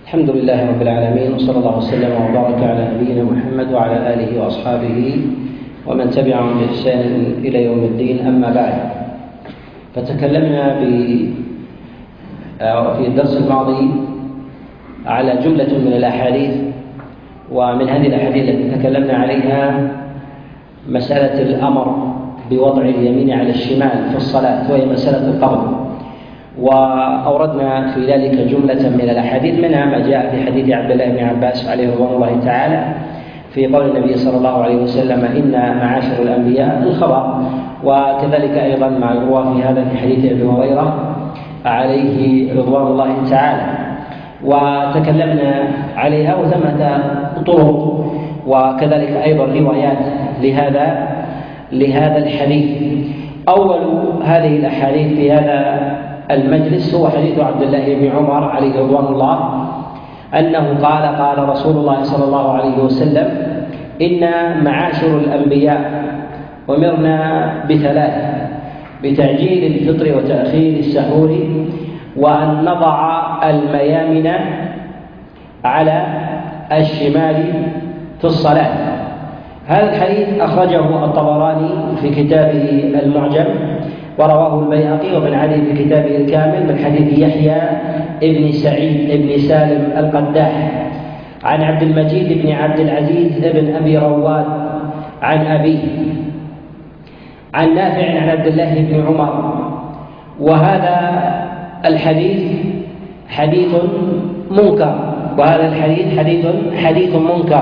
الحمد لله رب العالمين، وصلى الله وسلم وبارك على نبينا محمد وعلى آله وأصحابه ومن تبعهم بإحسان إلى يوم الدين. أما بعد، فتكلمنا في الدرس الماضي على جملة من الأحاديث، ومن هذه الأحاديث التي تكلمنا عليها مسألة الأمر بوضع اليمين على الشمال في الصلاة، وهي مسألة القبض. وأوردنا في ذلك جملة من الأحاديث، منها ما جاء في حديث عبد الله بن عباس عليه رضوان الله تعالى في قول النبي صلى الله عليه وسلم: إن معاشر الأنبياء الخبر. وكذلك أيضا ما يروى في هذا في حديث أبي هريرة عليه رضوان الله تعالى، وتكلمنا عليها. وثمة طرق وكذلك أيضا روايات لهذا الحديث. أول هذه الأحاديث في هذا المجلس هو حديث عبد الله بن عمر عليه رضوان الله، أنه قال رسول الله صلى الله عليه وسلم: إن معاشر الأنبياء أمرنا بثلاث: بتعجيل الفطر وتأخير السحور، وأن نضع الميامن على الشمال في الصلاة. هذا الحديث أخرجه الطبراني في كتابه المعجم، ورواه البيهقي وابن عدي في كتابه الكامل من حديث يحيى ابن سعيد ابن سالم القداح عن عبد المجيد بن عبد العزيز ابن أبي رواد عن أبيه عن نافع عن عبد الله بن عمر. وهذا الحديث حديث منكر، وهذا الحديث حديث منكر،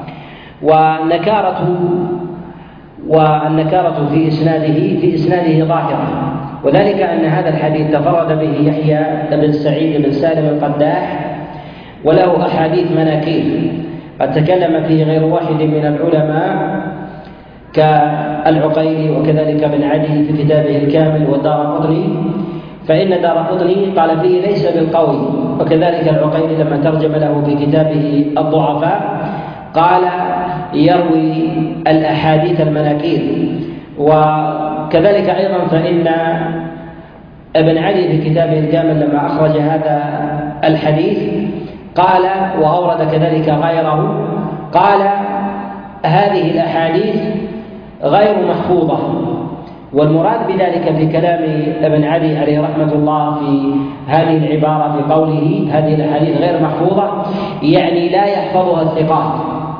والنكارة في إسناده ظاهرة، وذلك أن هذا الحديث تفرد به يحيى بن سعيد بن سالم القداح، وله أحاديث مناكير قد تكلم فيه غير واحد من العلماء كالعقيلي وكذلك ابن عدي في كتابه الكامل والدارقطني، فإن دارقطني قال فيه ليس بالقوي، وكذلك العقيلي لما ترجم له في كتابه الضعفاء قال يروي الأحاديث المناكير. وكذلك أيضا فإن ابن علي في كتابه الكامل لما أخرج هذا الحديث قال، وأورد كذلك غيره، قال: هذه الأحاديث غير محفوظة. والمراد بذلك في كلام ابن علي عليه رحمة الله في هذه العبارة في قوله هذه الأحاديث غير محفوظة، يعني لا يحفظها الثقات،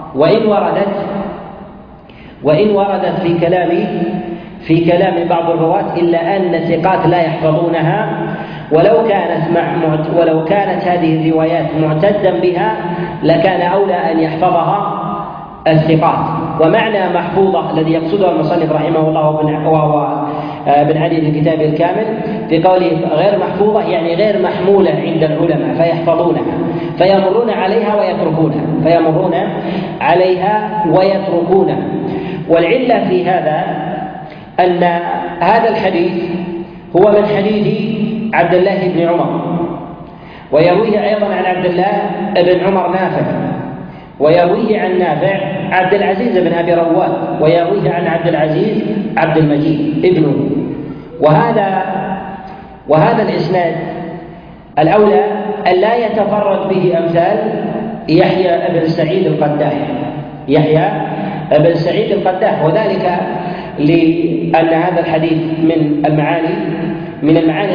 وإن وردت في كلام بعض الرواة، إلا أن الثقات لا يحفظونها، ولو كانت هذه الروايات معتدا بها لكان أولى أن يحفظها الثقات. ومعنى محفوظة الذي يقصده المصنف رحمه الله وهو ابن علي في كتابه الكامل في قوله غير محفوظة، يعني غير محمولة عند العلماء فيحفظونها، فيمرون عليها ويتركونها. والعلة في هذا أن هذا الحديث هو من حديث عبد الله بن عمر، ويرويه أيضا عن عبد الله بن عمر نافع، ويرويه عن نافع عبد العزيز بن أبي رواد، ويرويه عن عبد العزيز عبد المجيد ابنه. وهذا الإسناد الأولى أن لا يتفرد به أمثال يحيى بن سعيد القداح، وذلك لأن هذا الحديث من المعاني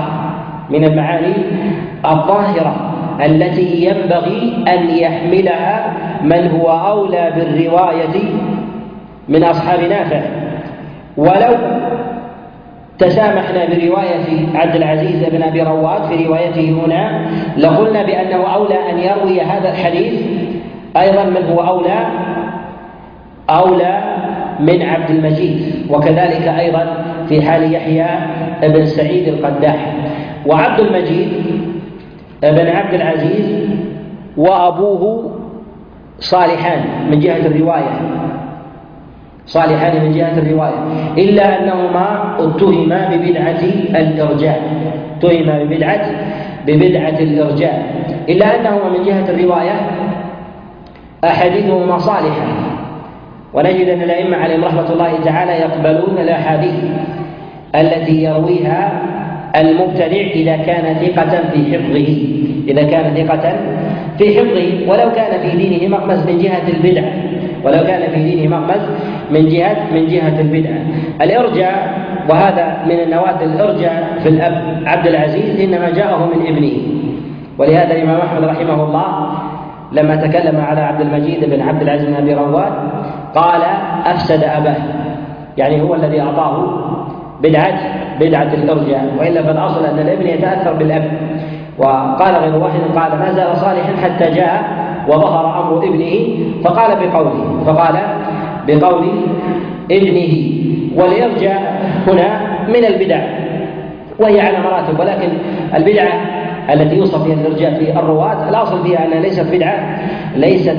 الظاهرة التي ينبغي أن يحملها من هو أولى بالرواية من أصحاب نافع. ولو تسامحنا برواية عبد العزيز بن أبي رواد في روايته هنا لقلنا بأنه أولى أن يروي هذا الحديث أيضا من هو أولى من عبد المجيد، وكذلك أيضا في حال يحيى بن سعيد القداح. وعبد المجيد بن عبد العزيز وأبوه صالحان من جهة الرواية، إلا أنهما اتهما ببدعة الإرجاء، إلا أنهما من جهة الرواية أحاديثهما صالحة. ونجد أن الأئمة عليهم رحمة الله تعالى يقبلون الأحاديث التي يرويها المبتدع إذا كان ثقة في حفظه ولو كان في دينه مغمز من جهة البدعة، ولو كان في دينه مغمز من جهة البدعة. الإرجاء، وهذا من النوادر، الإرجاء في الأب عبد العزيز إنما جاءه من ابنه، ولهذا الإمام أحمد رحمه الله لما تكلم على عبد المجيد بن عبد العزيز بن أبي رواد قال أفسد أباه، يعني هو الذي أعطاه بدعة الإرجاء، وإلا فالأصل أن الابن يتأثر بالأب. وقال غير واحد قال ما زال صالحا حتى جاء وظهر أمر ابنه فقال بقول ابنه. والإرجاء هنا من البدع وهي على مراتب، ولكن البدعة التي يوصف بها الإرجاء في الرواة الأصل فيها أنها ليست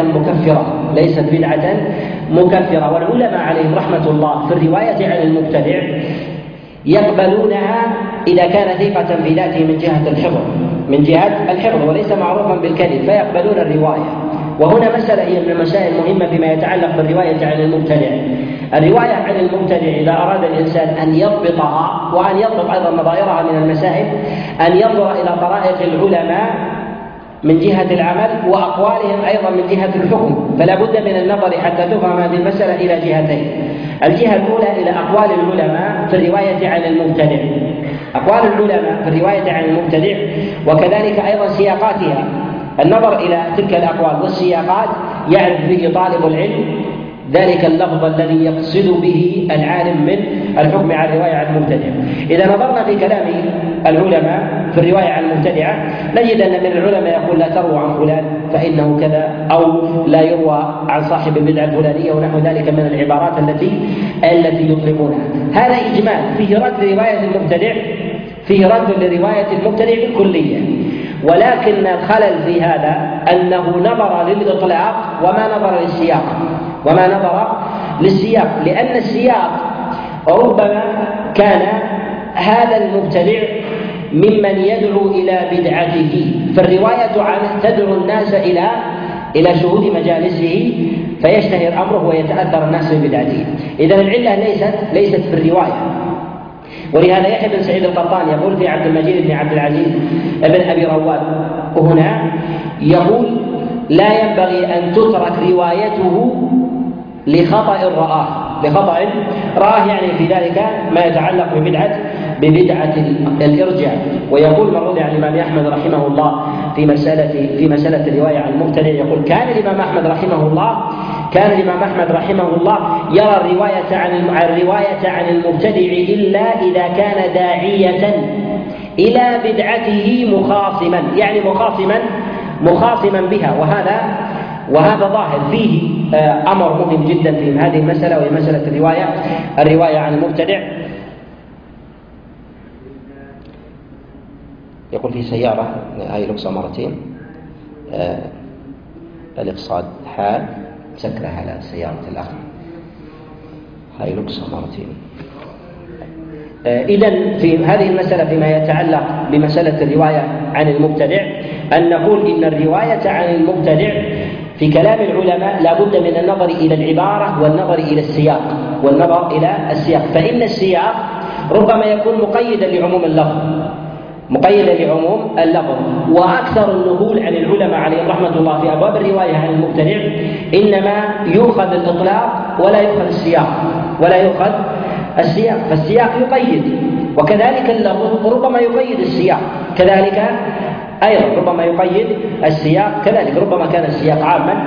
بدعة مكفرة. والعلماء عليهم رحمة الله في الرواية عن المبتدع يقبلونها إذا كان ثقة في ذاته من جهة الحفظ وليس معروفا بالكذب، فيقبلون الرواية. وهنا مسألة هي من المسائل المهمة فيما يتعلق بالرواية عن المبتدع. الرواية عن المبتدع إذا أراد الإنسان أن يضبطها وأن يضبط أيضا نظائرها من المسائل، أن ينظر إلى طرائق العلماء من جهة العمل وأقوالهم أيضا من جهة الحكم، فلا بد من النظر حتى تفهم هذه المسألة إلى جهتين. الجهة الأولى إلى أقوال العلماء في الرواية عن المبتدع، أقوال العلماء في الرواية عن المبتدع، وكذلك أيضا سياقاتها. النظر إلى تلك الأقوال والسياقات يعرف به طالب العلم ذلك اللفظ الذي يقصد به العالم من الحكم على الرواية عن المبتدع. إذا نظرنا في كلام العلماء في الرواية عن المبتدعة نجد أن من العلماء يقول لا تروى عن فلان فإنه كذا، أو لا يروى عن صاحب البدعة الفلانية ونحو ذلك من العبارات التي يطلقونها. هذا إجمال فيه رد لرواية المبتدع بالكلية، ولكن الخلل في هذا أنه نظر للإطلاق وما نظر للسياق، لأن السياق ربما كان هذا المبتدع ممن يدعو إلى بدعته، فالرواية عنه تدعو الناس إلى شهود مجالسه فيشتهر أمره ويتأثر الناس ببدعته. إذن العلة ليست في الرواية. ولهذا يحيى بن سعيد القطان يقول في عبد المجيد بن عبد العزيز بن أبي رواد هنا يقول لا ينبغي أن تترك روايته لخطأ رآه، يعني في ذلك ما يتعلق ببدعة الإرجاء. ويقول مروي عن الإمام أحمد رحمه الله في مسألة الرواية عن المبتدع، يقول كان الإمام أحمد رحمه الله يرى الرواية عن المبتدع إلا إذا كان داعية إلى بدعته مخاصما، يعني مخاصما بها. وهذا ظاهر فيه أمر مهم جدا في هذه المسألة، وهي مسألة الرواية عن المبتدع. يقول في سيارة هايلوكس مرتين، الاقتصاد حال سكرة على سيارة الأخ هايلوكس مرتين. إذن في هذه المسألة فيما يتعلق بمسألة الرواية عن المبتدع أن نقول إن الرواية عن المبتدع في كلام العلماء لا بد من النظر إلى العبارة والنظر إلى السياق، فإن السياق ربما يكون مقيدا لعموم اللفظ. وأكثر النقول عن العلماء عليهم رحمة الله في أبواب الرواية عن المبتدع إنما يؤخذ الإطلاق ولا يؤخذ السياق، فالسياق يقيد، وكذلك اللفظ ربما يقيد السياق، كذلك أيضا ربما يقيد السياق، كذلك ربما كان السياق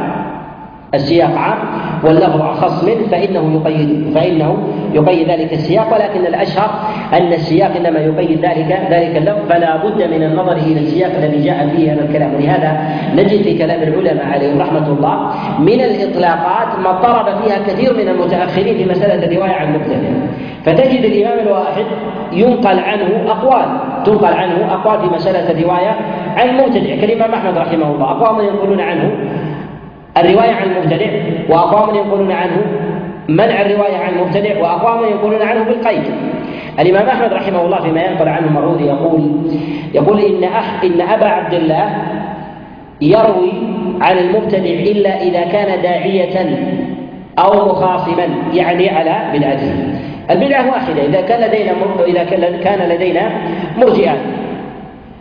عام واللفظ أخص منه فإنه يقيد ذلك السياق، ولكن الأشهر أن السياق إنما يقيد ذلك اللفظ، فلا بد من النظر إلى السياق الذي جاء فيه هذا الكلام. ولهذا نجد في كلام العلماء عليهم رحمة الله من الإطلاقات ما اضطرب فيها كثير من المتأخرين في مسألة الرواية عن المبتدع، فتجد الإمام الواحد ينقل عنه أقوال في مسألة الرواية عن المبتدع كالإمام أحمد رحمه الله، أقوام ينقلون عنه الرواية عن المبتدع، وأقوام ينقلون عنه منع الرواية عن المبتدع، وأقوام ينقلون عنه بالقيد. الإمام أحمد رحمه الله فيما ينقل عنه المعروض يقول إن أبا عبد الله يروي عن المبتدع إلا إذا كان داعية أو مخاصما، يعني على بدعته. البدعة واحدة إذا كان لدينا مرجئان،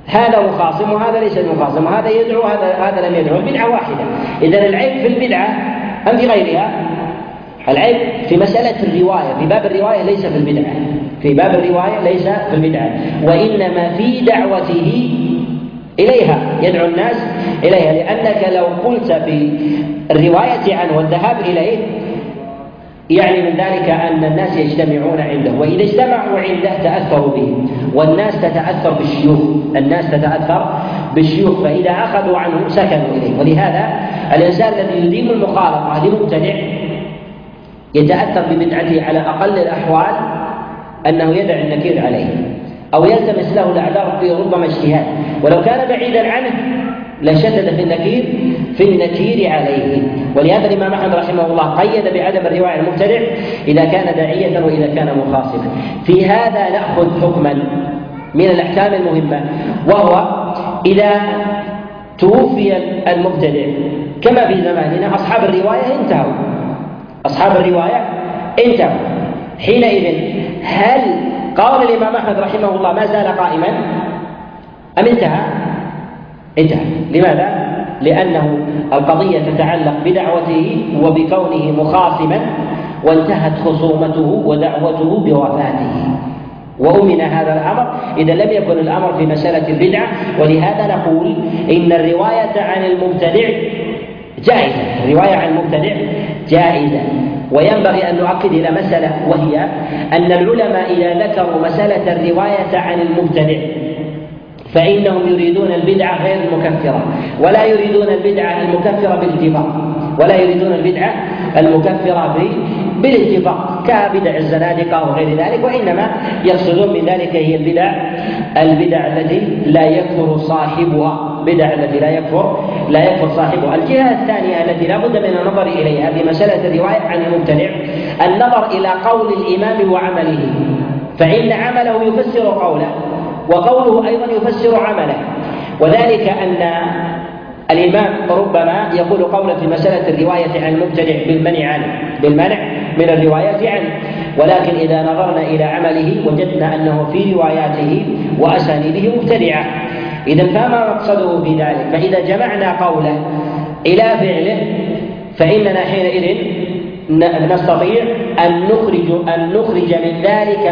هذا مخاصم وهذا ليس مخاصم، وهذا يدعو هذا لم يدعو، البدعة واحدة. إذن العيب في البدعة أم في غيرها؟ العيب في مسألة الرواية، في باب الرواية ليس في البدعة، في باب الرواية ليس في البدعة، وإنما في دعوته إليها، يدعو الناس إليها. لأنك لو قلت في الرواية عنه والذهاب إليه يعني من ذلك أن الناس يجتمعون عنده، وإذا اجتمعوا عنده تأثروا به، والناس تتأثر بالشيوخ، الناس تتأثر بالشيوخ، فإذا أخذوا عنه سكنوا إليه. ولهذا الإنسان الذي يديم المخالطة لمبتدع يتأثر ببدعته على أقل الأحوال أنه يدع النكير عليه أو يلتمس له الأعذار في ربما اجتهاد، ولو كان بعيدا عنه لشدد في النكير عليه. ولهذا الإمام أحمد رحمه الله قيد بعدم الرواية المبتدع إذا كان داعية وإذا كان مخاصما. في هذا نأخذ حكما من الأحكام المهمة، وهو إذا توفي المبتدع كما في زماننا أصحاب الرواية انتهوا، حينئذ هل قول الإمام أحمد رحمه الله ما زال قائما أم انتهى؟ لماذا؟ لأنه القضية تتعلق بدعوته وبكونه مخاصما، وانتهت خصومته ودعوته بوفاته، وأمن هذا الأمر إذا لم يكن الأمر في مسألة البدعة. ولهذا نقول إن الرواية عن المبتدع جائزة، وينبغي أن نؤكد إلى مسألة، وهي أن العلماء إذا ذكروا مسألة الرواية عن المبتدع فإنهم يريدون البدعة غير المكفرة، ولا يريدون البدعة المكفرة بالاتفاق كبدع الزنادقة وغير ذلك، وإنما يقصدون من ذلك هي البدع التي لا يكفر صاحبها، لا يكفر صاحبها. الجهة الثانية التي لا بد من النظر إليها في مسألة الرواية عن المبتدع النظر إلى قول الإمام وعمله، فإن عمله يفسر قوله وقوله أيضا يفسر عمله، وذلك أن الإمام ربما يقول قولا في مسألة الرواية عن المبتدع بالمنع من الرواية عنه، ولكن إذا نظرنا إلى عمله وجدنا أنه في رواياته وأسانيده مبتدعة. إذن فما مقصده في ذلك؟ فإذا جمعنا قوله إلى فعله فإننا حينئذ نستطيع أن نخرج من ذلك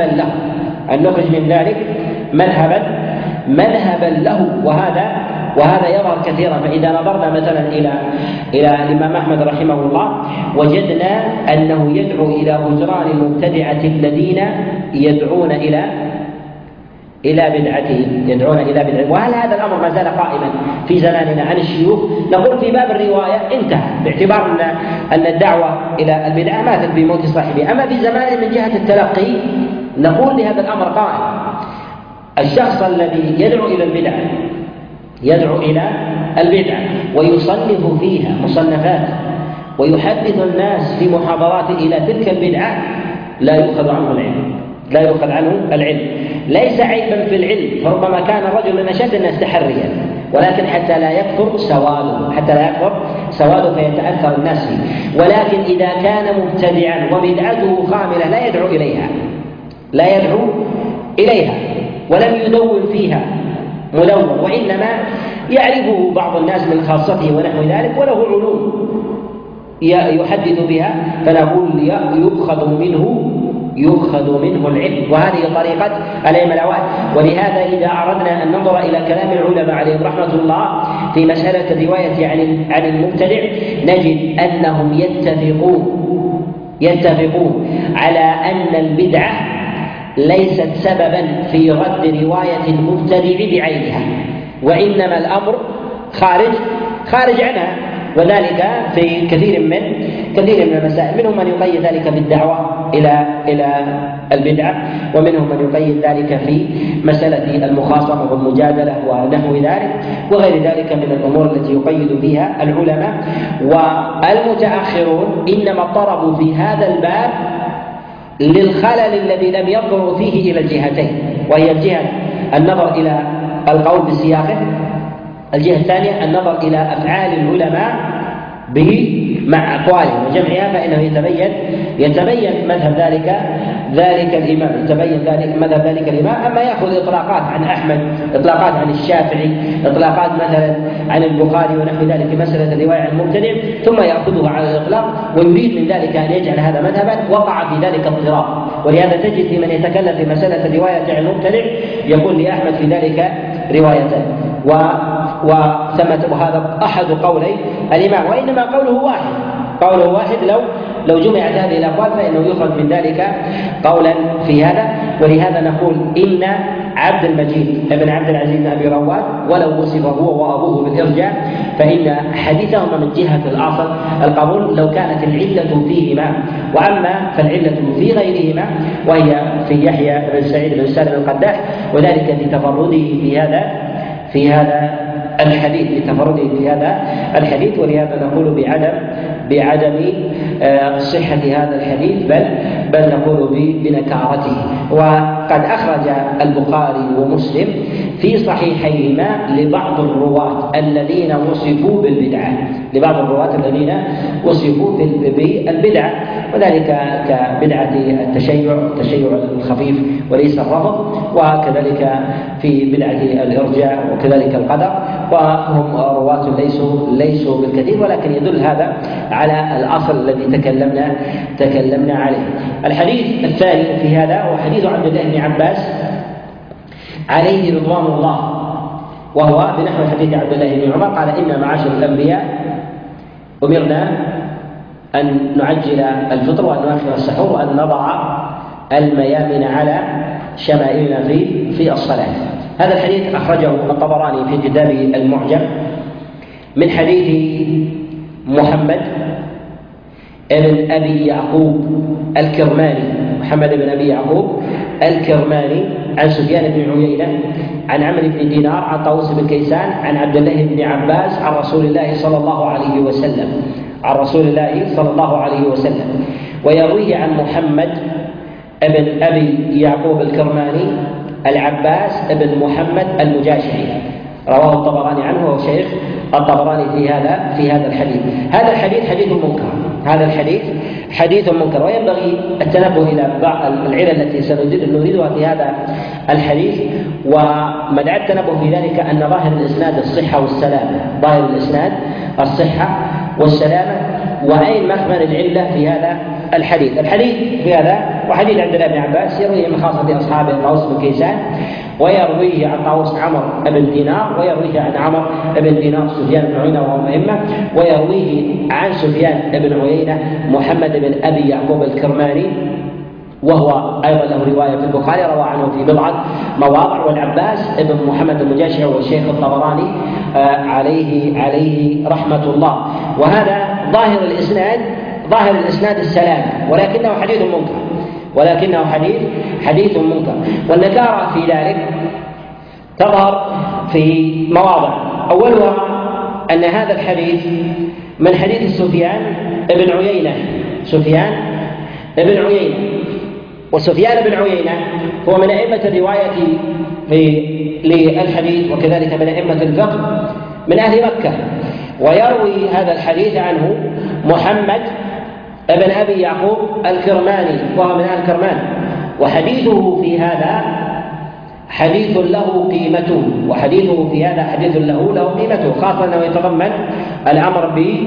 مذهبا له، وهذا يظهر كثيرا. فإذا نظرنا مثلا إلى الإمام أحمد رحمه الله وجدنا أنه يدعو إلى هجران المبتدعة الذين يدعون إلى بدعته، وهل هذا الأمر ما زال قائما في زماننا عن الشيوخ؟ نقول في باب الرواية انتهى، باعتبار أن الدعوة إلى البدعة ماتت بموت صاحبها. أما في زماننا من جهة التلقي نقول بهذا الأمر قائم. الشخص الذي يدعو إلى البدعة ويصنف فيها مصنفات ويحدث الناس في محاضرات إلى تلك البدعة لا يؤخذ عنه العلم. ليس عيبا في العلم، فربما كان الرجل من أشد الناس تحريا، ولكن حتى لا يكثر سواده فيتأثر الناس فيه. ولكن إذا كان مبتدعا وبدعته خاملة لا يدعو إليها ولم يدون فيها ملون، وإنما يعرفه بعض الناس من خاصته ونحو ذلك وله علوم يحدث بها، فنقول يؤخذ منه العلم. وهذه طريقة الأئمة الأوائل. ولهذا إذا أردنا أن ننظر إلى كلام العلماء عليهم رحمة الله في مسألة الرواية عن المبتدع نجد أنهم يتفقون على أن البدعة ليست سببا في رد رواية المبتدع بعينها، وإنما الأمر خارج عنها، وذلك في كثير من المسائل. منهم من يقيد ذلك بالدعوة إلى البدعة، ومنهم من يقيد ذلك في مسألة المخاصمة والمجادلة ونحو ذلك، وغير ذلك من الأمور التي يقيد فيها العلماء. والمتأخرون إنما اضطربوا في هذا الباب للخلل الذي لم ينظروا فيه إلى الجهتين، وهي الجهة النظر إلى القول بسياقه، الجهة الثانية النظر إلى أفعال العلماء به مع أقواله وجمعها فإنه يتبين مذهب ذلك الإمام، يتبين مذهب ذلك الإمام. أما يأخذ إطلاقات عن أحمد، إطلاقات عن الشافعي، إطلاقات مثلا عن البخاري ونحو ذلك في مسألة الرواية عن المبتدع ثم يأخذها على الإطلاق ويريد من ذلك أن يجعل هذا مذهبا، وقع في ذلك اضطراب. ولهذا تجد في من يتكلم في مسألة الرواية عن المبتدع يقول لأحمد في ذلك روايتان، وهذا أحد قولي الإمام، وإنما قوله واحد لو جمعت هذه الأقوال فإنه يخرج من ذلك قولا في هذا. ولهذا نقول إن عبد المجيد ابن عبد العزيز بن أبي رواد ولو وصف هو وأبوه بالإرجاء فإن حديثهما من جهة الأصل القبول لو كانت العلة فيهما، وأما فالعلة في غيرهما وهي في يحيى بن سعيد بن سالم القداح، وذلك لتفرده في هذا الحديث، ولهذا نقول بعدم صحة هذا الحديث بل نقول بنكارته. وقد أخرج البخاري ومسلم في صحيحيهما لبعض الرواة الذين وصفوا بالبدعة، وذلك كبدعة التشيع الخفيف وليس الرفض، وكذلك في بدعة الإرجاء وكذلك القدر، وهم رواة ليسوا بالكثير، ولكن يدل هذا على الأصل الذي تكلمنا عليه. الحديث الثاني في هذا هو حديث عبد الله بن عباس عليه رضوان الله، وهو بنحو حديث عبد الله بن عمر قال: إن معاشر الأنبياء أمرنا أن نعجل الفطر وأن نؤخر السحور وأن نضع الميامن على شمائلنا في الصلاة. هذا الحديث أخرجه الطبراني في كتابه المعجم من حديث محمد بن أبي يعقوب الكرماني عن سفيان بن عيينة عن عمرو بن دينار عن طاووس بن كيسان عن عبد الله بن عباس عن رسول الله صلى الله عليه وسلم، ويرويه عن محمد بن أبي يعقوب الكرماني العباس بن محمد المجاشعي، رواه الطبراني عنه وهو شيخ الطبراني في هذا الحديث. هذا الحديث حديث منكر، وينبغي التنبه إلى بعض العلل التي سنريدها في هذا الحديث. ومدعى التنبه في ذلك أن ظاهر الإسناد الصحة والسلامة، وأين مخمن العلة في هذا الحديث في هذا وحديث عبد الله بن عباس يرويه من خاصة أصحابه طاووس بن كيسان، ويرويه عن طاووس عمرو بن دينار، ويرويه عن عمرو بن دينار سفيان بن عيينة وهو أئمة، ويرويه عن سفيان بن عيينة محمد بن أبي يعقوب الكرماني وهو أيضا له رواية في البخاري روى عنه في بضعة مواضع. والعباس بن محمد المجاشعي والشيخ الطبراني عليه رحمة الله. وهذا ظاهر الإسناد السلام، ولكنه حديث منكر. والنكارة في ذلك تظهر في مواضع، أولها أن هذا الحديث من حديث سفيان بن عيينة، وسفيان بن عيينة هو من أئمة الرواية للحديث، وكذلك من أئمة الفقه من أهل مكة، ويروي هذا الحديث عنه محمد بن أبي يعقوب الكرماني وهو من أهل كرمان، وحديثه في هذا حديث له قيمته، خاصة أنه يتضمن الأمر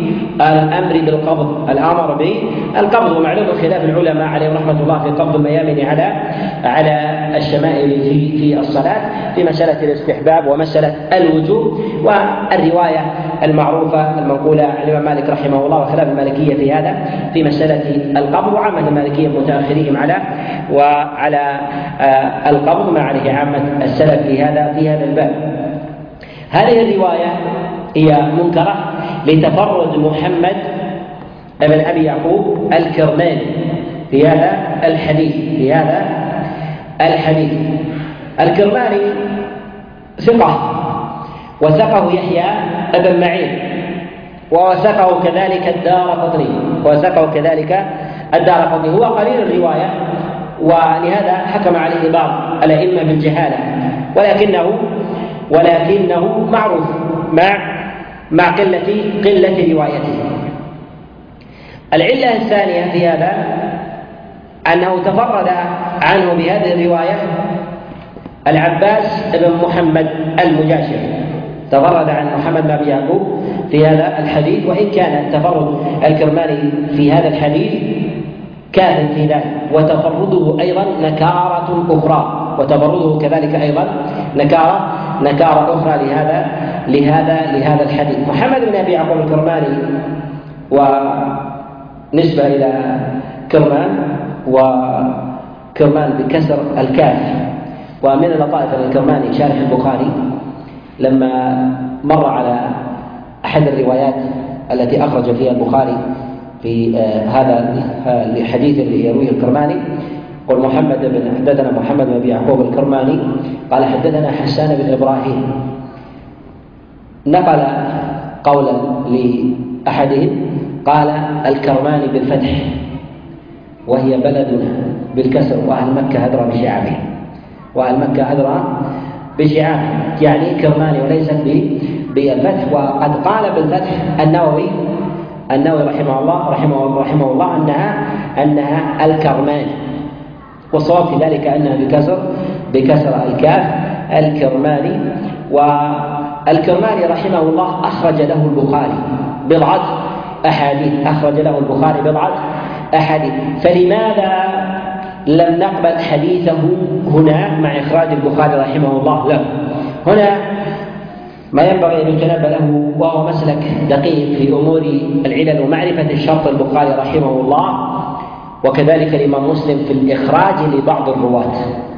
بالقبض، ومعلوم خلاف العلماء عليهم رحمة الله في قبض الميامن على الشمائل في الصلاة في مسألة الاستحباب ومسألة الوجوب. والرواية المعروفة المنقولة عن الإمام مالك رحمه الله وخلاف المالكية في هذا في مسألة القبض، وعامة المالكية متأخرين على القبض ما عليه عامة السلف في هذا الباب. هذه الرواية هي منكرة لتفرد محمد بن أبي يعقوب الكرماني في هذا الحديث. الكرماني ثقة، وثقه يحيى بن معين، ووثقه كذلك الدارقطني، هو قليل الرواية، ولهذا حكم عليه بعض الأئمة بالجهالة، ولكنه معروف مع قلة روايته. العلة الثانية في هذا أنه تفرد عنه بهذه الرواية العباس بن محمد المجاشعي، تفرد عن محمد بن أبي يعقوب في هذا الحديث، وإن كان تفرد الكرماني في هذا الحديث كاذب في ذلك، وتفرده أيضا نكارة أخرى، وتفرده كذلك أيضا نكارة أخرى لهذا الحديث. محمد بن أبي يعقوب الكرماني ونسبة إلى كرمان، وكرمان بكسر الكاف، ومن اللطائف الكرماني شارح البخاري لما مر على أحد الروايات التي أخرج فيها البخاري في هذا الحديث اللي يرويه الكرماني، قل حدثنا محمد بن أبي يعقوب الكرماني قال حدثنا حسان بن إبراهيم، نقل قولا لأحدهم قال الكرماني بالفتح وهي بلدنا بالكسر، وأهل مكة أدرى بشعابه، وأهل مكة أدرى بشعابه، يعني كرماني وليست بالفتح. وقد قال بالفتح النووي رحمه الله أنها الكرماني، والصواب في ذلك أنها بكسر الكاف الكرماني. والكرماني رحمه الله أخرج له البخاري بضعة أحاديث، فلماذا لم نقبل حديثه هنا مع إخراج البخاري رحمه الله له؟ هنا ما ينبغي أن يتنبه له، وهو مسلك دقيق في أمور العلل ومعرفة الشرط البخاري رحمه الله، وكذلك الإمام مسلم في الإخراج لبعض الرواة.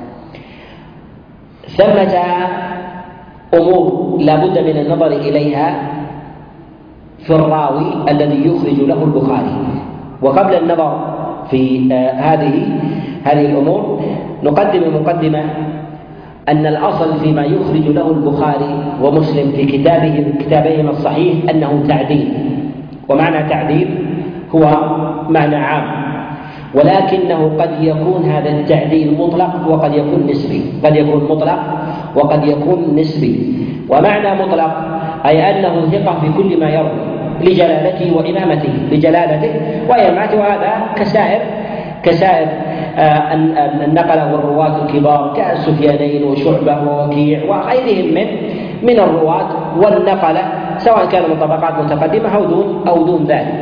ثمة أمور لا بد من النظر إليها في الراوي الذي يخرج له البخاري. وقبل النظر في هذه الأمور نقدم مقدمة أن الأصل فيما يخرج له البخاري ومسلم في كتابهما الصحيح أنه تعديل، ومعنى تعديل هو معنى عام، ولكنه قد يكون هذا التعديل مطلق وقد يكون نسبي، قد يكون مطلق وقد يكون نسبي. ومعنى مطلق أي أنه ثقة في كل ما يروي لجلالته وإمامته، وإمامته، وهذا كسائر النقلة والرواة الكبار كالسفيانين وشعبة ووكيع وغيرهم من الرواة والنقلة، سواء كانوا من طبقات متقدمة أو دون ذلك.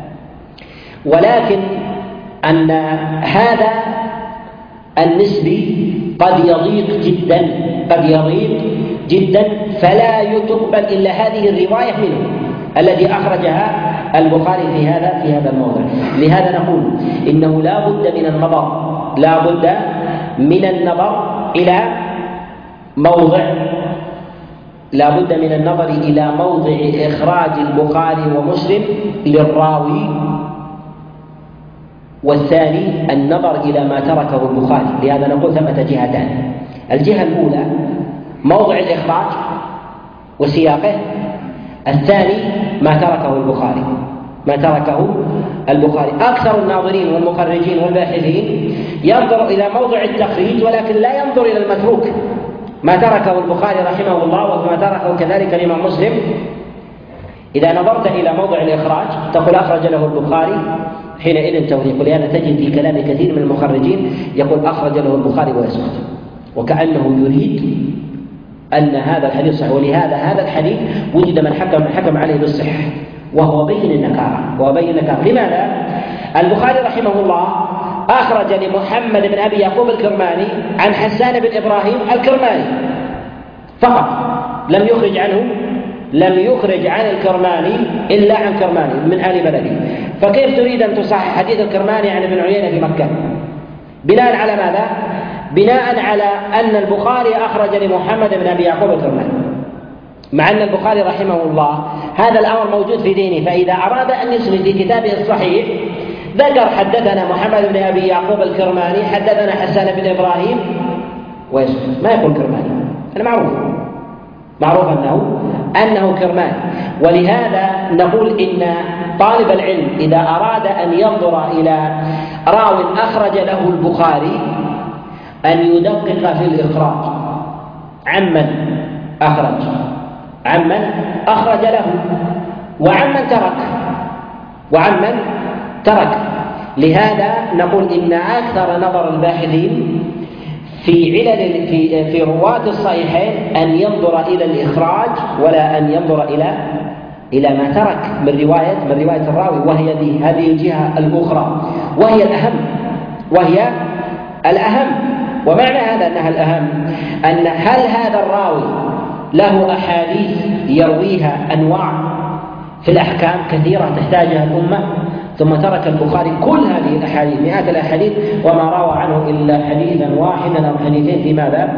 ولكن أن هذا النسبي قد يضيق جدا فلا يتقبل إلا هذه الرواية منه التي أخرجها البخاري في هذا الموضع. لهذا نقول إنه لا بد من النظر إلى موضع إخراج البخاري ومسلم للراوي، والثاني النظر إلى ما تركه البخاري. لهذا نقول ثمة جهتان: الجهة الأولى موضع الإخراج وسياقه، الثاني ما تركه البخاري. أكثر الناظرين والمخرجين والباحثين ينظر إلى موضع التخريج ولكن لا ينظر إلى المتروك، ما تركه البخاري رحمه الله وما تركه كذلك الإمام مسلم. إذا نظرت إلى موضع الإخراج تقول أخرج له البخاري، حينئذ توثيق. لهذا تجد في كلام كثير من المخرجين يقول أخرج له البخاري ويسكت، وكأنه يريد أن هذا الحديث صحيح. ولهذا هذا الحديث وجد من حكم عليه بالصحة، وهو بين النكارة. لماذا؟ البخاري رحمه الله أخرج لمحمد بن أبي يعقوب الكرماني عن حسان بن إبراهيم الكرماني فقط، لم يخرج عن الكرماني إلا عن كرماني من أهل بلده. فكيف تريد أن تصحح حديث الكرماني عن ابن عيينة في مكة؟ بناء على ماذا؟ بناء على أن البخاري أخرج لمحمد بن أبي يعقوب الكرماني، مع أن البخاري رحمه الله هذا الأمر موجود في دينه، فإذا أراد أن يسند في كتابه الصحيح ذكر حدثنا محمد بن أبي يعقوب الكرماني، حدثنا حسان بن إبراهيم، ويسكت، ما يقول كرماني. أنا معروف أنه كرماني. ولهذا نقول إن طالب العلم إذا أراد أن ينظر إلى راو أخرج له البخاري أن يدقق في الإخراج عمن أخرج له وعمن ترك. لهذا نقول إن أكثر نظر الباحثين في علل في رواة الصحيحين أن ينظر إلى الإخراج ولا أن ينظر إلى ما ترك من رواية الراوي، وهي هذه الجهة الأخرى وهي الأهم. ومعنى هذا أنها الأهم أن هل هذا الراوي له أحاديث يرويها أنواع في الأحكام كثيرة تحتاجها الأمة، ثم ترك البخاري كل هذه الأحاديث مئات الأحاديث وما روى عنه إلا حديثا واحدا أو حديثين في ماذا؟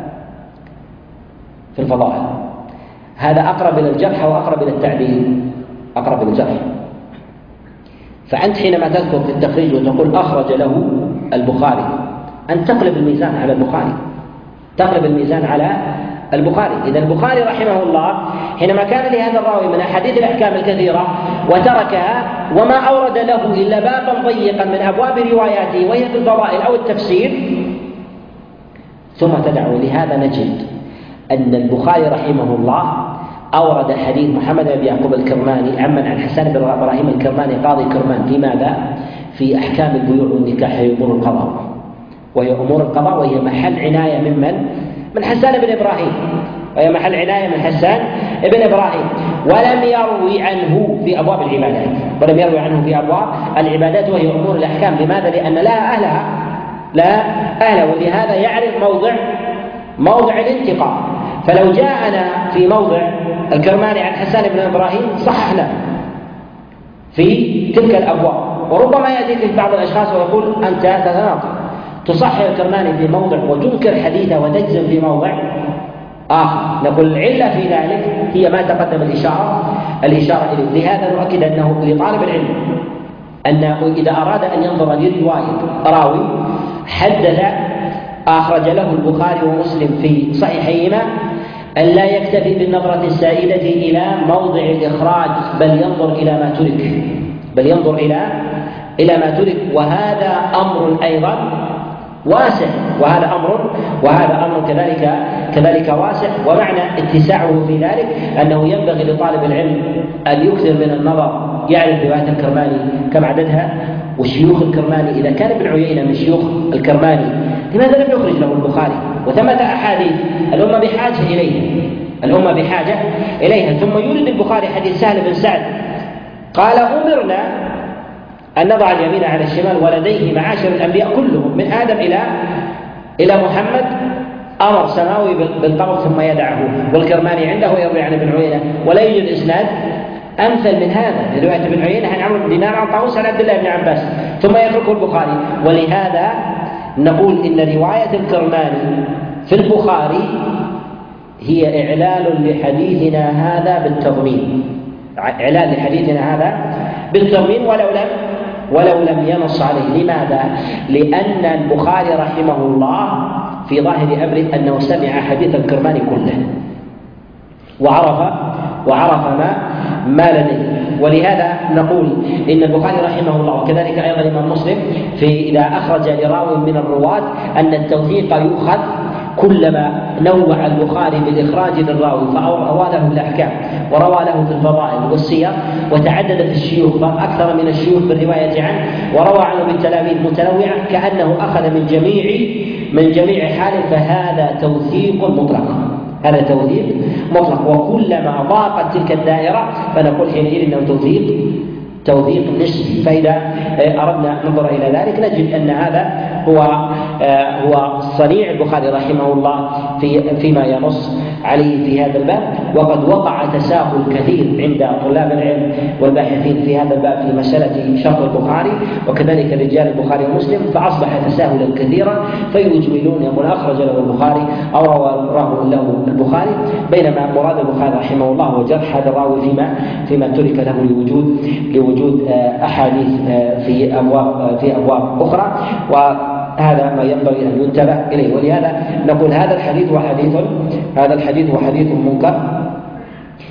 في الفضائل. هذا أقرب إلى الجرح وأقرب إلى التعديل، أقرب إلى الجرح. فأنت حينما تذكر في التخريج وتقول أخرج له البخاري، أن تقلب الميزان على البخاري، تقلب الميزان على البخاري. إذا البخاري رحمه الله حينما كان لهذا الراوي من أحاديث الأحكام الكثيرة وتركها وما أورد له إلا بابا ضيقا من أبواب رواياته وهي في الفضائل أو التفسير ثم تدعو. لهذا نجد أن البخاري رحمه الله أورد حديث محمد بن يعقوب الكرماني عن حسان بن إبراهيم الكرماني قاضي كرمان في ماذا؟ في أحكام البيوع والنكاح أمور القضاء، وهي أمور القضاء وهي محل عناية من حسان بن إبراهيم، وهي محل عناية من حسان بن إبراهيم، ولم يروي عنه في أبواب العبادات، وهي أمور الأحكام. لماذا؟ لأن لها أهلها، ولهذا يعرف موضع الانتقاء. فلو جاءنا في موضع الكرماني عن حسان بن إبراهيم صححنا في تلك الأبواب، وربما يأتي في بعض الأشخاص ويقول أنت تتناقض، تصحح الكرماني في موضع وتنكر حديثه وتجزم في موضع آخر. نقول العلة في ذلك هي ما تقدم الإشارة إليه. لهذا نؤكد أنه لطالب العلم أنه إذا أراد أن ينظر لرواية راوي حدث أخرج له البخاري ومسلم في صحيحيهما أن لا يكتفي بالنظرة السائدة إلى موضع الإخراج، بل ينظر إلى ما ترك، وهذا أمر أيضا واسع، وهذا أمر كذلك واسع. ومعنى اتساعه في ذلك أنه ينبغي لطالب العلم أن يكثر من النظر، يعرف رواية الكرماني كم عددها، وشيوخ الكرماني إذا كان ابن عيينة من شيوخ الكرماني لماذا لم يخرج له البخاري؟ وثمة أحاديث الأمة بحاجة إليها. ثم يورد البخاري حديث سهل بن سعد قال أمرنا أن نضع اليمين على الشمال ولديه معاشر الأنبياء كلهم من آدم إلى محمد أمر سماوي بالقبر ثم يدعه، والكرماني عنده يروي عن ابن عيينة ولا يوجد إسناد أمثل من هذا رواية ابن عيينة عن عمرو بن دينار عن طاووس عن عبد الله بن عباس ثم يتركه البخاري. ولهذا نقول إن رواية الكرماني في البخاري هي إعلال لحديثنا هذا بالتضمين ولو لم ينص عليه. لماذا؟ لأن البخاري رحمه الله في ظاهر أمره أنه سمع حديث الكرماني كله وعرف ما لديه. ولهذا نقول إن البخاري رحمه الله وكذلك أيضا الإمام مسلم إذا أخرج لراوي من الرواة أن التوثيق يؤخذ كلما نوع البخاري بالإخراج للراوي فروى له الأحكام وروى له في الفضائل والسير وتعددت الشيوخ أكثر من الشيوخ بالرواية عنه وروى عنه بالتلاميذ متنوعة كأنه أخذ من جميع حال، فهذا توثيق مطلق. وكلما ضاقت تلك الدائرة فنقول حينئذ أنه توثيق نسبي. فإذا أردنا ننظر إلى ذلك نجد أن هذا هو صنيع البخاري رحمه الله فيما ينص عليه في هذا الباب. وقد وقع تساهل كثير عند طلاب العلم والباحثين في هذا الباب في مسألة شرط البخاري وكذلك رجال البخاري ومسلم، فأصبح تساهلا كثيرا فيجملون يقول أخرج له البخاري أو رواه له البخاري، بينما مراد البخاري رحمه الله هو جرح هذا الراوي فيما ترك له لوجود أحاديث في أبواب أخرى، وهذا ما ينبغي أن ينتبه إليه. ولهذا نقول هذا الحديث هو حديث منكر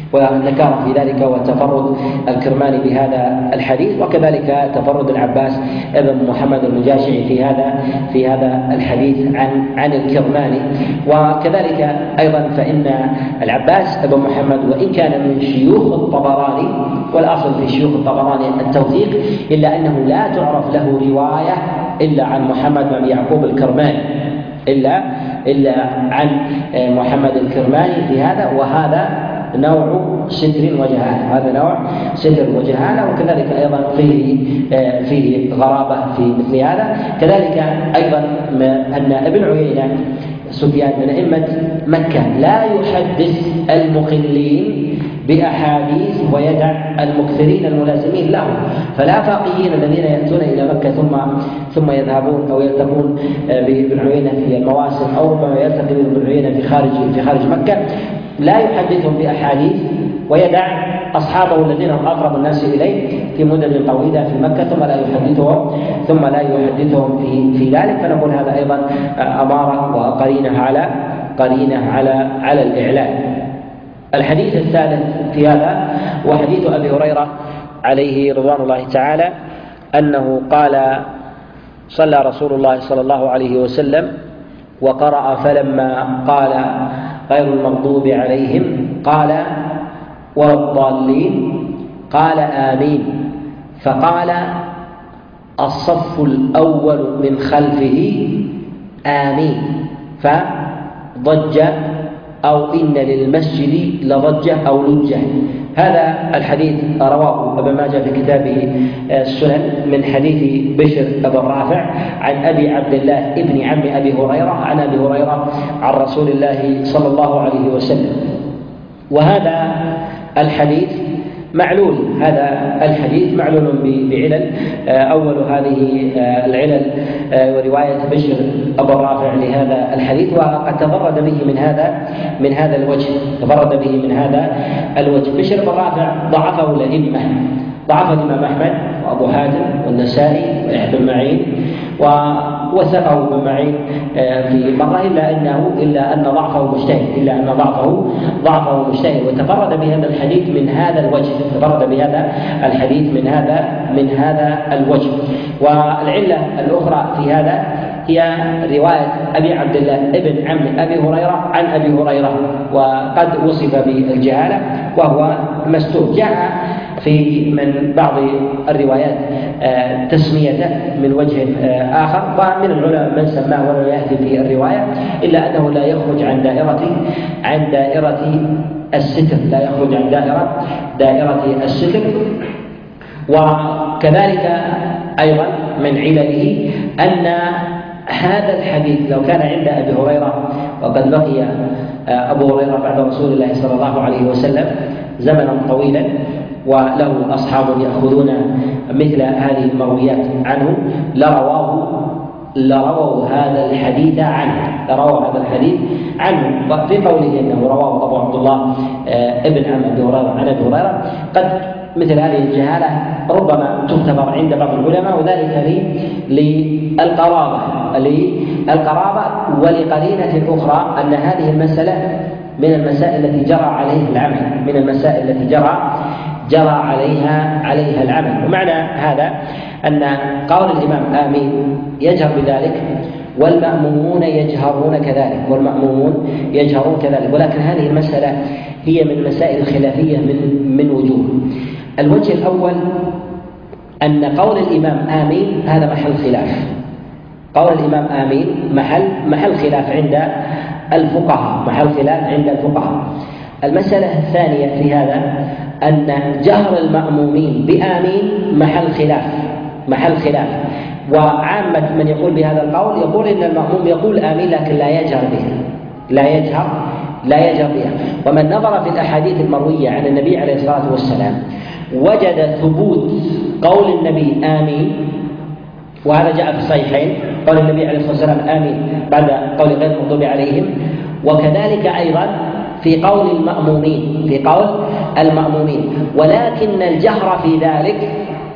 ونكر في ذلك وتفرد الكرماني بهذا الحديث، وكذلك تفرد العباس ابن محمد المجاشعي في هذا الحديث عن الكرماني. وكذلك أيضا فإن العباس ابن محمد وإن كان من شيوخ الطبراني، والأصل في شيوخ الطبراني التوثيق، إلا أنه لا تعرف له رواية إلا عن محمد بن يعقوب الكرماني، إلا عن محمد الكرماني في هذا، وهذا نوع ستر وجهالة، هذا نوع ستر وجهالة. وكذلك أيضا فيه غرابة في مثل هذا. كذلك أيضا أن ابن عيينة سفيان من أئمة مكة لا يحدث المقلين بأحاديث ويدع المكثرين الملازمين له، فالآفاقيين الذين يأتون إلى مكة ثم يذهبون أو يلتقون بابن عيينة في المواسم، أو ربما يلتقي بابن عيينة في خارج مكة، لا يحدثهم بأحاديث ويدع أصحابه الذين هم أقرب الناس إليه في مدد طويلة في مكة ثم لا يحدثهم في ذلك. فنقول هذا أيضا أمارة وقرينة على الإعلان. الحديث الثالث في هذا وحديث أبي هريرة عليه رضوان الله تعالى أنه قال: صلى رسول الله صلى الله عليه وسلم وقرأ فلما قال غير المغضوب عليهم قال ولا الضالين قال آمين، فقال الصف الأول من خلفه آمين، فضج أو إن للمسجد لضجة أو لجة. هذا الحديث رواه ابن ماجه في كتابه السنن من حديث بشر بن رافع عن أبي عبد الله ابن عم أبي هريرة عن أبي هريرة عن رسول الله صلى الله عليه وسلم. وهذا الحديث معلول، بعلل. أول هذه العلل ورواية بشر أبو رافع لهذا الحديث، وقد تفرد به من هذا الوجه. بشر بن رافع ضعفه الأئمة، ضعف الإمام أحمد وأبو حاتم والنسائي ويحيى بن معين، ووثقه ابن معين في مرة، إلا أن ضعفه مجتهد، وتفرد بهذا الحديث من هذا الوجه. والعلة الأخرى في هذا هي رواية أبي عبد الله ابن عم أبي هريرة عن أبي هريرة، وقد وصف بالجهالة وهو مستور. جاء في من بعض الروايات تسميته من وجه آخر، ومن العلماء من سماه ولا يأتي في الرواية، إلا أنه لا يخرج عن دائرة الستر، دائرة الستر. وكذلك أيضا من علله أن هذا الحديث لو كان عند أبي هريرة، وقد بقي أبو هريرة بعد رسول الله صلى الله عليه وسلم زمنا طويلا وله أصحاب يأخذون مثل هذه المرويات عنه، لرووا هذا الحديث عنه. وفي قوله أنه رواه أبو عبد الله ابن عم أبي هريرة عن أبي هريرة، قد مثل هذه الجهالة ربما تعتبر عند بعض العلماء، وذلك للقرابة ولقرينة أخرى أن هذه المسألة من المسائل التي جرى عليها العمل. ومعنى هذا أن قول الإمام آمين يجهر بذلك، والمأمومون يجهرون كذلك، ولكن هذه المسألة هي من المسائل الخلافية من وجوه. الوجه الأول أن قول الإمام آمين هذا محل خلاف، قول الإمام آمين محل خلاف عند الفقهاء. المسألة الثانية في هذا أن جهر المأمومين بآمين محل خلاف، وعامة من يقول بهذا القول يقول إن المأموم يقول آمين لكن لا يجهر بها. ومن نظر في الأحاديث المروية عن النبي عليه الصلاة والسلام وجد ثبوت قول النبي آمين، وهذا جاء في الصحيحين، قول النبي عليه الصلاة والسلام آمين بعد قول غير المغضوب عليهم، وكذلك أيضا في قول المأمومين، ولكن الجهر في ذلك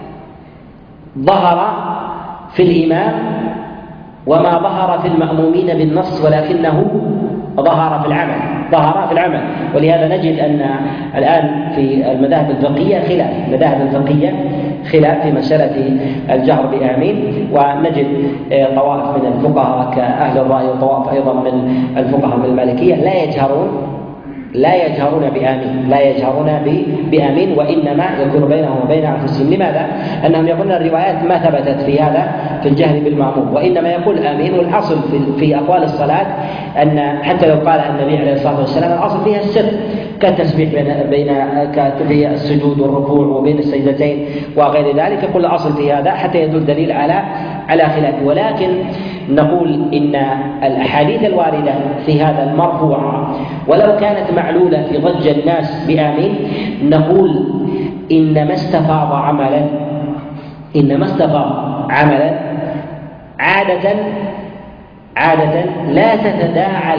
ظهر في الإمام وما ظهر في المأمومين بالنص، ولكنه ظهر في العمل. ظهر في العمل. ولهذا نجد أن الآن في المذاهب الفقهية خلاف في مسألة الجهر بآمين، ونجد طوائف من الفقهاء كأهل الرأي وطوائف أيضا من الفقهاء من المالكية لا يجهرون بآمين، وإنما يكون بينهم وبين أنفسهم. لماذا؟ أنهم يقولون الروايات ما ثبتت في هذا في الجهر بالمأموم، وإنما يقول آمين. والأصل في أقوال الصلاة أن حتى لو قال النبي عليه الصلاة والسلام الأصل فيها السر، كالتسبيح في السجود والركوع وبين السجدتين وغير ذلك، يقول الأصل في هذا حتى يدل دليل على خلافه. ولكن نقول إن الأحاديث الواردة في هذا المرفوعة ولو كانت معلولة في ضج الناس بآمين، نقول إنما استفاض عملا عادة لا تتداعى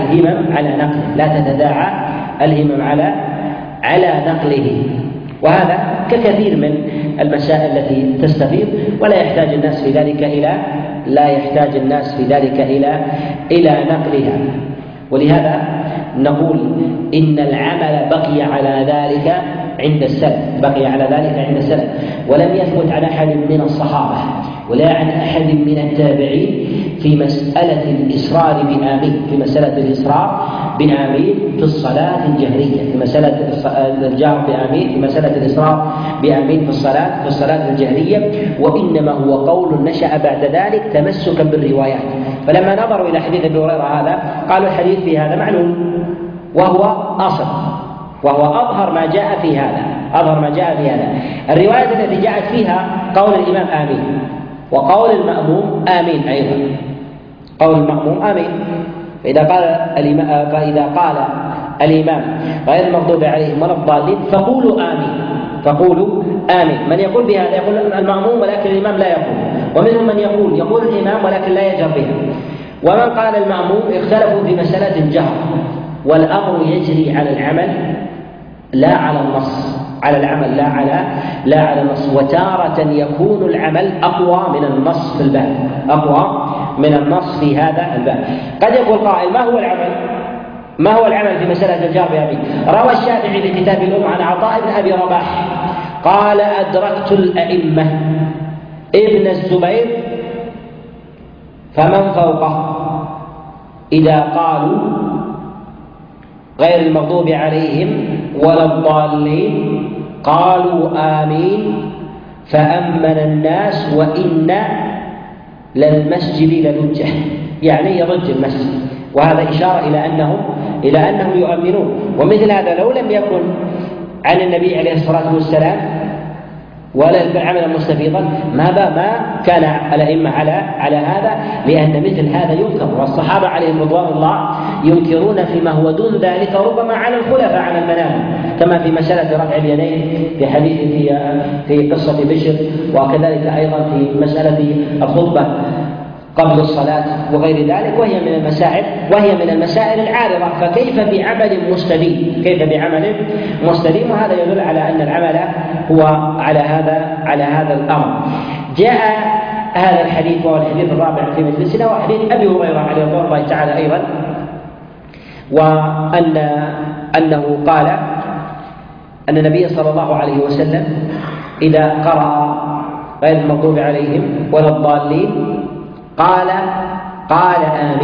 الهمم على نقله. وهذا ككثير من المسائل التي تستفيض، ولا يحتاج الناس في ذلك إلى نقلها. ولهذا نقول إن العمل بقي على ذلك عند السلف، ولم يثبت عن أحد من الصحابة ولا عن أحد من التابعين في مسألة الإسرار بآمين في الصلاة الجهرية، في مسألة الجهر بآمين، في مسألة الإسرار بآمين في الصلاة الجهرية، وإنما هو قول نشأ بعد ذلك تمسكا بالروايات. فلما نظروا إلى حديث أبي هريرة هذا قالوا الحديث في هذا معلوم، وهو أظهر ما جاء في هذا. الرواية التي جاءت فيها قول الإمام آمين، وقول المأموم آمين أيضا. فإذا قال الإمام غير المغضوب عليهم ولا الضالين فقولوا آمين. من يقول بهذا يقول المأموم ولكن الإمام لا يقول، ومنهم من يقول الإمام ولكن لا يجهر بها. ومن قال المأموم اختلفوا في مسألة الجهر، والأمر يجري على العمل لا على النص، لا على النص. وتارة يكون العمل أقوى من النص في هذا الباب. قد يقول قائل ما هو العمل في مسألة الجهر بآمين؟ روى الشافعي في كتاب الأم عن عطاء بن أبي رباح قال أدركت الأئمة ابن الزبير فمن فوقه إذا قالوا غير المغضوب عليهم ولا الضالين قالوا آمين فأمن الناس وإن للمسجد للجة، يعني يضج المسجد. وهذا إشارة إلى أنهم يؤمنون. ومثل هذا لو لم يكن عن النبي عليه الصلاة والسلام ولا عملا مستفيضا ما كان الأئمة على هذا، لأن مثل هذا ينكر، والصحابة عليهم رضوان الله ينكرون فيما هو دون ذلك، ربما على الخلفاء على المنام، كما في مسألة رفع اليدين في حديث في قصة بشر، وكذلك أيضا في مسألة الخطبة قبل الصلاة وغير ذلك، وهي من المسائل العارضة. فكيف بعمل مستديم؟ وهذا يدل على أن العمل هو على هذا الأمر. جاء هذا الحديث وهو الحديث الرابع في مجلسنا، وحديث أبي هريرة عليه رضوان الله تعالى أيضا، وأنه قال أن النبي صلى الله عليه وسلم إذا قرأ غير المغضوب عليهم ولا الضالين قال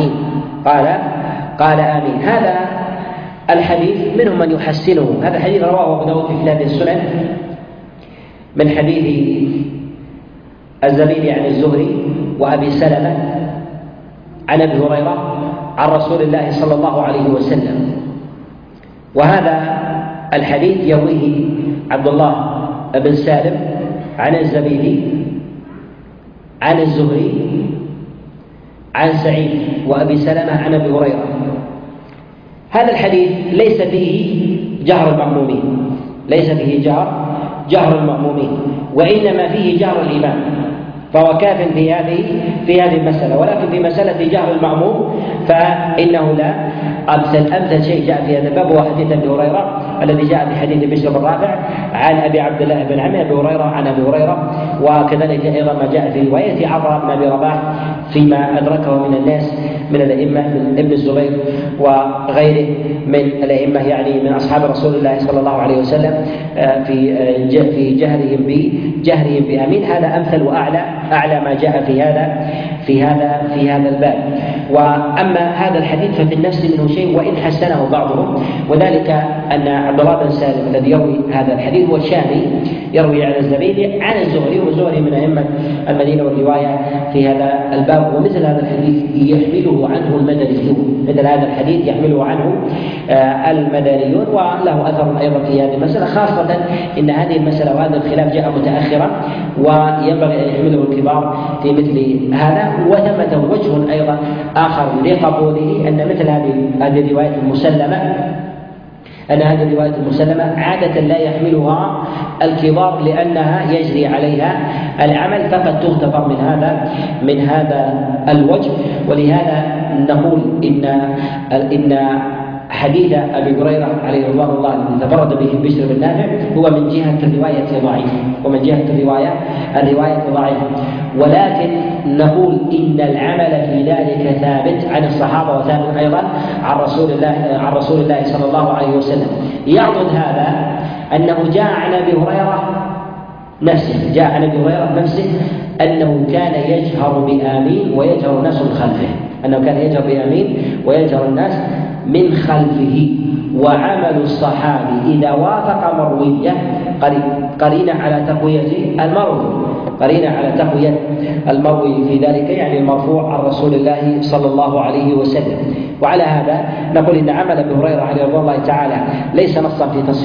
آمين. هذا الحديث منهم من يحسنه. هذا الحديث رواه أبو داود في كتاب السنن من حديث الزبيدي عن الزهري وأبي سلمة عن أبي هريرة عن رسول الله صلى الله عليه وسلم. وهذا الحديث يرويه عبد الله بن سالم عن الزبيدي عن الزهري عن سعيد وأبي سلمة عن أبي هريرة. هذا الحديث ليس فيه جهر المأمومين، وإنما فيه جهر الإمام، فهو كاف في هذه المسألة. ولكن في مسألة جهر المأموم فإنه لا. أمثل شيء جاء في هذا الباب هو حديث أبي هريرة الذي جاء في حديث بشر بن رافع عن أبي عبد الله بن عمرو أبي هريرة عن أبي هريرة، وكذلك أيضا ما جاء في رواية عطاء بن أبي رباح فيما أدركه من الناس من الأئمة من ابن الزبير وغيره من الأئمة، يعني من أصحاب رسول الله صلى الله عليه وسلم، في جهرهم بآمين. هذا أمثل وأعلى ما جاء في هذا الباب. وأما هذا الحديث ففي النفس منه شيء وإن حسنه بعضهم، وذلك أن عبد الله بن سالم الذي يروي هذا الحديث هو الشامي، يروي عن الزبيدي عن الزهري، والزهري من أئمة المدينة والرواية في هذا الباب. ومثل هذا الحديث يحمله عنه المدنيون، مثل هذا الحديث يحمله عنه المدنيون، وله أثر أيضا في هذه المسألة، خاصة إن هذه المسألة وهذا الخلاف جاء متأخرا، وينبغي أن يحمله الكبار في مثل هذا. وثمة وجه أيضا آخر لقبوله أن مثل هذه الرواية المسلمة عادة لا يحملها الكبار لأنها يجري عليها العمل، فقد تغتفر من هذا الوجه. ولهذا نقول إن حديث أبي هريرة عليه رضوان الله الذي تفرد به بشر بن نافع هو من جهة الرواية ضعيف، ولكن نقول إن العمل في ذلك ثابت عن الصحابة وثابت أيضا عن رسول الله صلى الله عليه وسلم. يعضد هذا أنه جاء عن أبي هريرة نفسه أنه كان يجهر بآمين ويجهر الناس الناس من خلفه. وعمل الصحابي إذا وافق مروية قرينة على تقوية المروي في ذلك، يعني المرفوع عن رسول الله صلى الله عليه وسلم. وعلى هذا نقول إن عمل أبي هريرة عليه رضي الله تعالى ليس نصا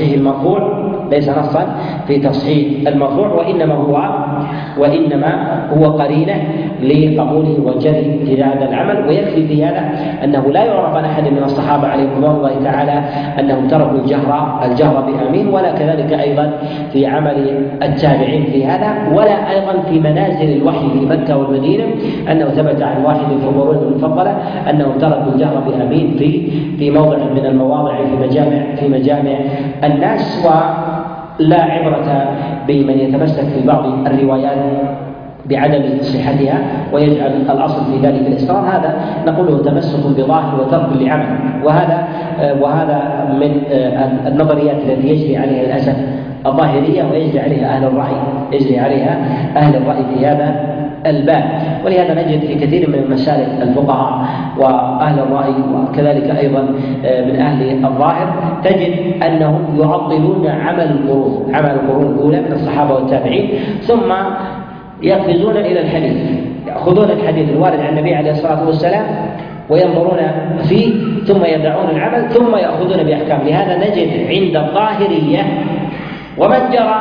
في تصحيح المرفوع، وإنما هو قرينة لقبوله وجري في هذا العمل. ويكفي في هذا أنه لا يعرف عن أحد من الصحابة عليهم رضوان الله تعالى أنهم تركوا الجهر بآمين، ولا كذلك أيضا في عمل التابعين في هذا، ولا أيضا في منازل الوحي في مكة والمدينة أنه ثبت عن واحد في القرون المفضلة أنهم تركوا الجهر بآمين في موضع من المواضع في مجامع الناس. ولا عبرة بمن يتمسك في بعض الروايات بعدم صحتها ويجعل الأصل في ذلك الإسرار، هذا نقوله تمسك بظاهر وترك لعمل. وهذا من النظريات التي يجري عليها للأسف الظاهرية، ويجري عليها أهل الرأي في هذا الباب. ولهذا نجد في كثير من مسالك الفقهاء وأهل الرأي وكذلك أيضا من أهل الظاهر تجد أنهم يعطلون عمل القرون الأولى من الصحابة والتابعين، ثم يقفزون إلى الحديث، يأخذون الحديث الوارد عن النبي عليه الصلاة والسلام وينظرون فيه، ثم يدعون العمل، ثم يأخذون بأحكام. لهذا نجد عند الظاهرية ومن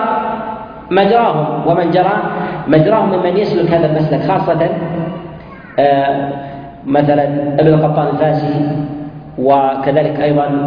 جرى مجراهم ممن يسلك هذا المسلك، خاصة مثلا ابن القطان الفاسي، وكذلك أيضا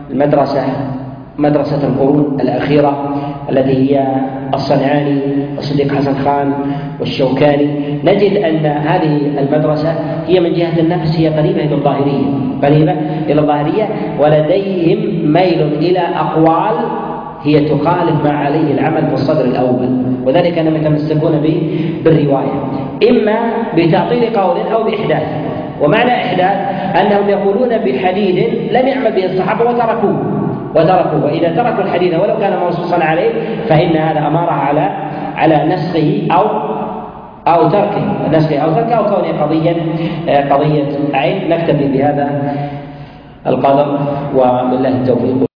مدرسة القرون الأخيرة التي هي الصنعاني والصديق حسن خان والشوكاني. نجد أن هذه المدرسة هي من جهة النفس هي قريبة إلى الظاهرية، ولديهم ميل إلى أقوال هي تخالف ما عليه العمل في الصدر الأول، وذلك أنهم يتمسكون بالرواية إما بتعطيل قول أو بإحداث. ومعنى إحداث أنهم يقولون بحديث لم يعمل به الصحابة وتركوه، وإذا تركوا الحديث ولو كان منصوصا عليه فإن هذا أمارة على نسخه أو تركه أو كونه قضية عين. نكتفي بهذا القدر وبالله التوفيق.